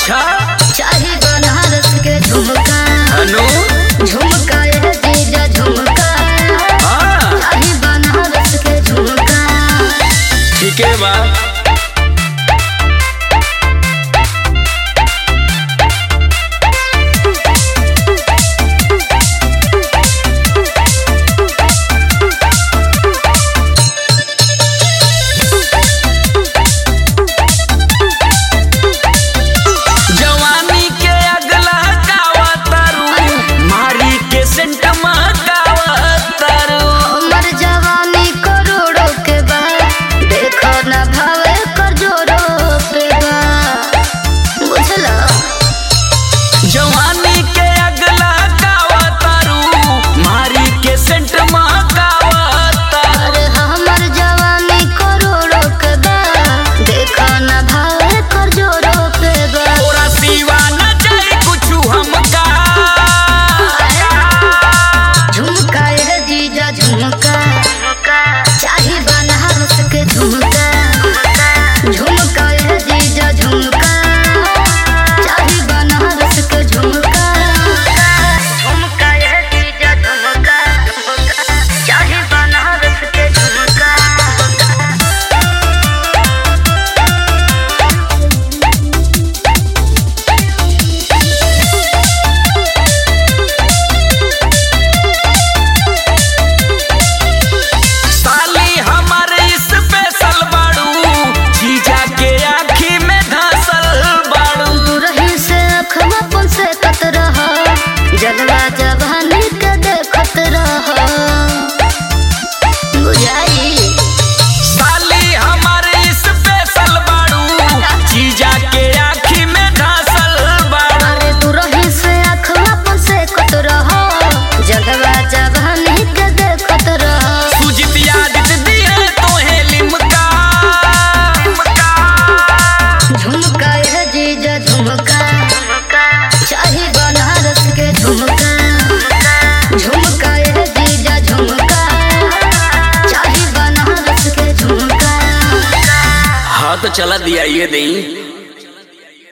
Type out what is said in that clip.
अच्छा चाहे बनारस के झुमका अनु झुमका ये जीजा झुमका हाँ चाहे बनारस के झुमका ठीक है बा। जलवा जवानी के देखत रह बुझाई साली हमारे स्पेशल बाड़ू जीजा के आँखी में धसल बाड़ू। अरे तू रही से अखवा पर से कत रह जलवा जवानी के देखत रह सुजित यादित दिए तोहे लिमका झुमका ये जीजा झुमका चाहे बनारस के झुमका झुमका ये जीजा झुमका चाहे बनारस के झुमका। हाँ तो चला दिया ये दई।